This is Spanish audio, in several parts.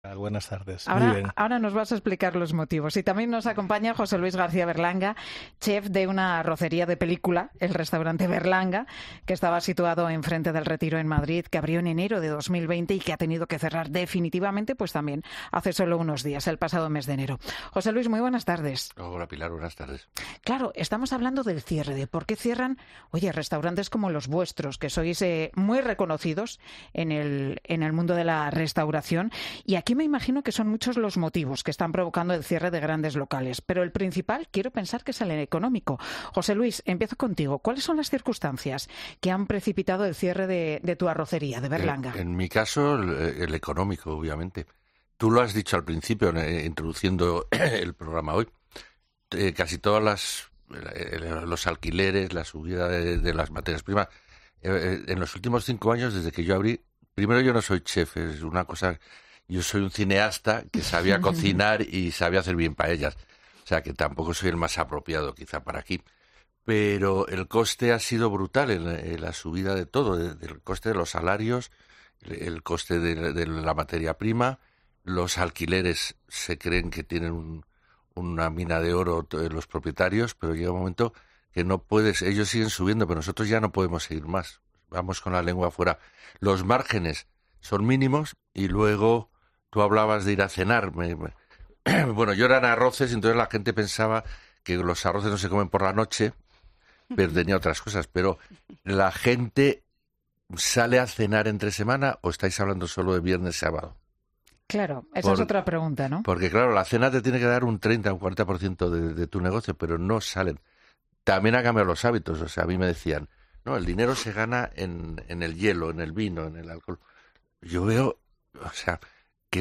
Buenas tardes. Muy bien. Ahora nos vas a explicar los motivos. Y también nos acompaña José Luis García Berlanga, chef de una arrocería de película, el restaurante Berlanga, que estaba situado enfrente del Retiro en Madrid, que abrió en enero de 2020 y que ha tenido que cerrar definitivamente, pues también hace solo unos días, el pasado mes de enero. José Luis, muy buenas tardes. Hola Pilar, buenas tardes. Claro, estamos hablando del cierre, de por qué cierran, restaurantes como los vuestros, que sois muy reconocidos en el mundo de la restauración. Y aquí me imagino que son muchos los motivos que están provocando el cierre de grandes locales, pero el principal quiero pensar que es el económico. José Luis, empiezo contigo. ¿Cuáles son las circunstancias que han precipitado el cierre de tu arrocería, de Berlanga? En mi caso, el económico, obviamente. Tú lo has dicho al principio, introduciendo el programa hoy. Casi todas los alquileres, la subida de las materias primas. En los últimos 5 años, desde que yo abrí, primero yo no soy chef, es una cosa... Yo soy un cineasta que sabía cocinar y sabía hacer bien paellas. O sea, que tampoco soy el más apropiado quizá para aquí. Pero el coste ha sido brutal en la subida de todo, del coste de los salarios, el coste de la materia prima, los alquileres se creen que tienen una mina de oro los propietarios, pero llega un momento que no puedes, ellos siguen subiendo, pero nosotros ya no podemos seguir más. Vamos con la lengua afuera. Los márgenes son mínimos y luego... Tú hablabas de ir a cenar. Bueno, yo eran arroces, entonces la gente pensaba que los arroces no se comen por la noche, pero tenía otras cosas. Pero ¿la gente sale a cenar entre semana o estáis hablando solo de viernes, sábado? Claro, esa es otra pregunta, ¿no? Porque claro, la cena te tiene que dar un 30 o un 40% de tu negocio, pero no salen. También han cambiado los hábitos. O sea, a mí me decían, no, el dinero se gana en el hielo, en el vino, en el alcohol. Yo veo, o sea... que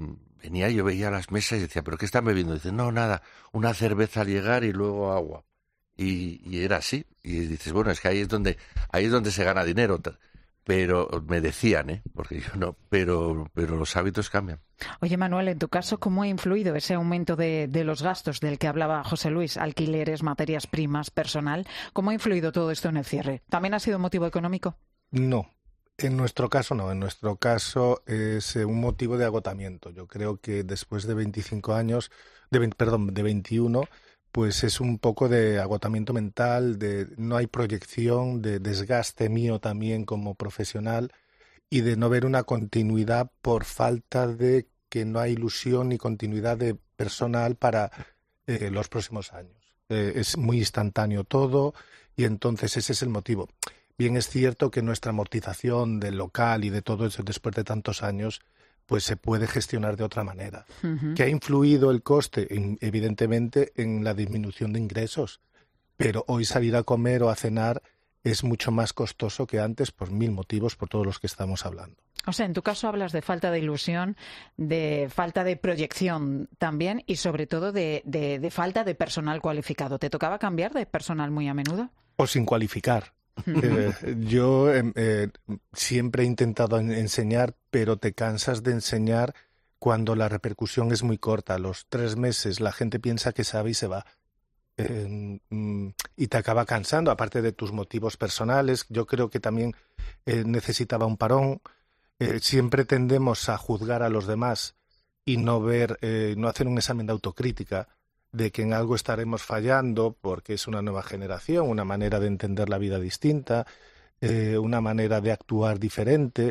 yo veía las mesas y decía, ¿pero qué están bebiendo? Dice, no, nada, una cerveza al llegar y luego agua. Y era así. Y dices, bueno, es que ahí es donde se gana dinero. Pero me decían, porque yo no, pero los hábitos cambian. Oye, Manuel, en tu caso, ¿cómo ha influido ese aumento de los gastos del que hablaba José Luis? Alquileres, materias primas, personal. ¿Cómo ha influido todo esto en el cierre? ¿También ha sido motivo económico? No. En nuestro caso no, en nuestro caso es un motivo de agotamiento. Yo creo que después de 25 años, de 21, pues es un poco de agotamiento mental, no hay proyección, de desgaste mío también como profesional y de no ver una continuidad por falta de que no hay ilusión ni continuidad de personal para los próximos años. Es muy instantáneo todo y entonces ese es el motivo. Bien es cierto que nuestra amortización del local y de todo eso después de tantos años pues se puede gestionar de otra manera. Uh-huh. ¿Que ha influido el coste? Evidentemente en la disminución de ingresos, pero hoy salir a comer o a cenar es mucho más costoso que antes por 1000 motivos, por todos los que estamos hablando. O sea, en tu caso hablas de falta de ilusión, de falta de proyección también y sobre todo de falta de personal cualificado. ¿Te tocaba cambiar de personal muy a menudo? O sin cualificar. Yo siempre he intentado enseñar, pero te cansas de enseñar cuando la repercusión es muy corta. A los 3 meses la gente piensa que sabe y se va. Y te acaba cansando, aparte de tus motivos personales. Yo creo que también necesitaba un parón. Siempre tendemos a juzgar a los demás y no hacer un examen de autocrítica de que en algo estaremos fallando porque es una nueva generación, una manera de entender la vida distinta, una manera de actuar diferente.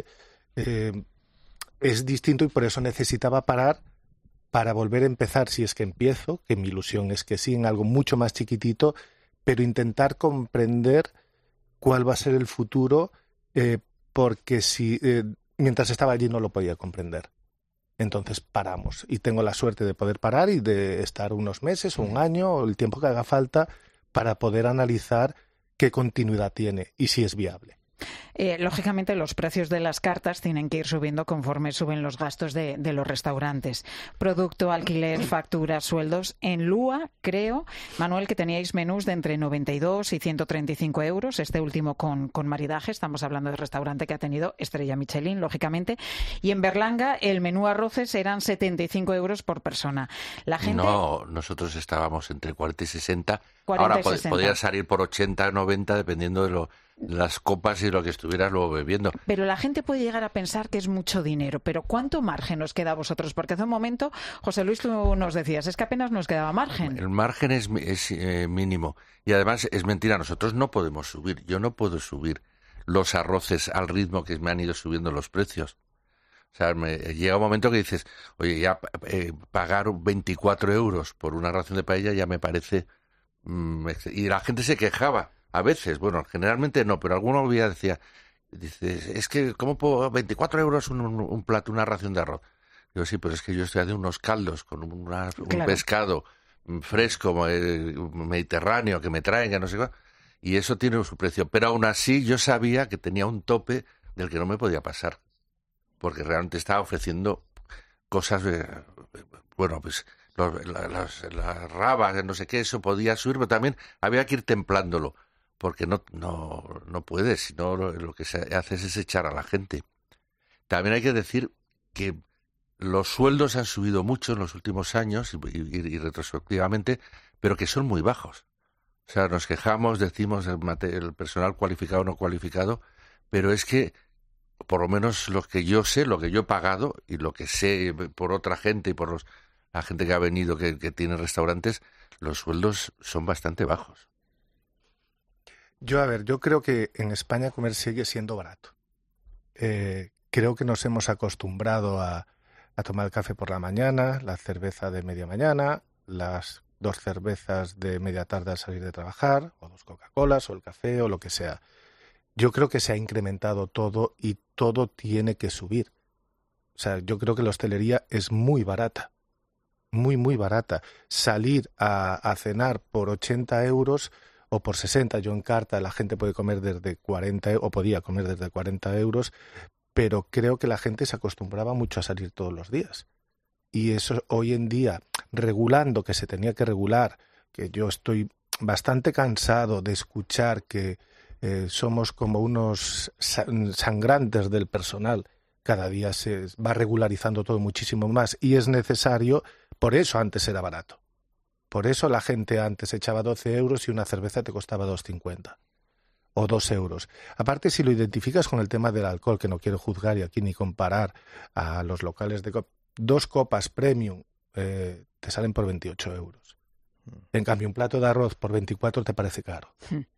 Es distinto y por eso necesitaba parar para volver a empezar, si es que empiezo, que mi ilusión es que sí, en algo mucho más chiquitito, pero intentar comprender cuál va a ser el futuro, porque mientras estaba allí no lo podía comprender. Entonces paramos y tengo la suerte de poder parar y de estar unos meses o un año o el tiempo que haga falta para poder analizar qué continuidad tiene y si es viable. Lógicamente los precios de las cartas tienen que ir subiendo conforme suben los gastos de los restaurantes. Producto, alquiler, facturas, sueldos. En Lua, creo, Manuel, que teníais menús de entre 92 y 135 euros, este último con maridaje. Estamos hablando de restaurante que ha tenido estrella Michelin, lógicamente. Y en Berlanga el menú arroces eran 75 euros por persona. La gente... No, nosotros estábamos entre 40 y 60. 40 Ahora y 60. podía salir por 80, 90, dependiendo de las copas y lo que estuviera. estuvieras luego bebiendo. Pero la gente puede llegar a pensar que es mucho dinero, pero ¿cuánto margen nos queda a vosotros? Porque hace un momento, José Luis, tú nos decías, es que apenas nos quedaba margen. El margen es mínimo. Y además es mentira, nosotros no podemos subir. Yo no puedo subir los arroces al ritmo que me han ido subiendo los precios. O sea, llega un momento que dices, oye, ya pagar 24 euros por una ración de paella ya me parece... y la gente se quejaba, a veces, bueno, generalmente no, pero alguno decía, dices, es que, ¿cómo puedo? 24 euros un plato, una ración de arroz. Digo, sí, pero es que yo estoy haciendo unos caldos con un pescado fresco, mediterráneo, que me traen, que no sé qué, y eso tiene su precio. Pero aún así yo sabía que tenía un tope del que no me podía pasar, porque realmente estaba ofreciendo cosas, bueno, pues las rabas, no sé qué, eso podía subir, pero también había que ir templándolo, porque no puedes, sino lo que se hace es echar a la gente. También hay que decir que los sueldos han subido mucho en los últimos años y retrospectivamente, pero que son muy bajos. O sea, nos quejamos, decimos el personal cualificado o no cualificado, pero es que por lo menos lo que yo sé, lo que yo he pagado y lo que sé por otra gente y por la gente que ha venido, que tiene restaurantes, los sueldos son bastante bajos. Yo creo que en España comer sigue siendo barato. Creo que nos hemos acostumbrado a tomar café por la mañana, la cerveza de media mañana, las 2 cervezas de media tarde al salir de trabajar, o 2 Coca-Colas, o el café, o lo que sea. Yo creo que se ha incrementado todo y todo tiene que subir. O sea, yo creo que la hostelería es muy barata. Muy, muy barata. Salir a cenar por 80 euros o por 60, yo en carta la gente puede comer desde 40, o podía comer desde 40 euros, pero creo que la gente se acostumbraba mucho a salir todos los días. Y eso hoy en día, regulando que se tenía que regular, que yo estoy bastante cansado de escuchar que somos como unos sangrantes del personal. Cada día se va regularizando todo muchísimo más y es necesario, por eso antes era barato. Por eso la gente antes echaba 12 euros y una cerveza te costaba 2,50 o 2 euros. Aparte, si lo identificas con el tema del alcohol, que no quiero juzgar y aquí ni comparar a los locales de 2 copas premium te salen por 28 euros. En cambio, un plato de arroz por 24 te parece caro.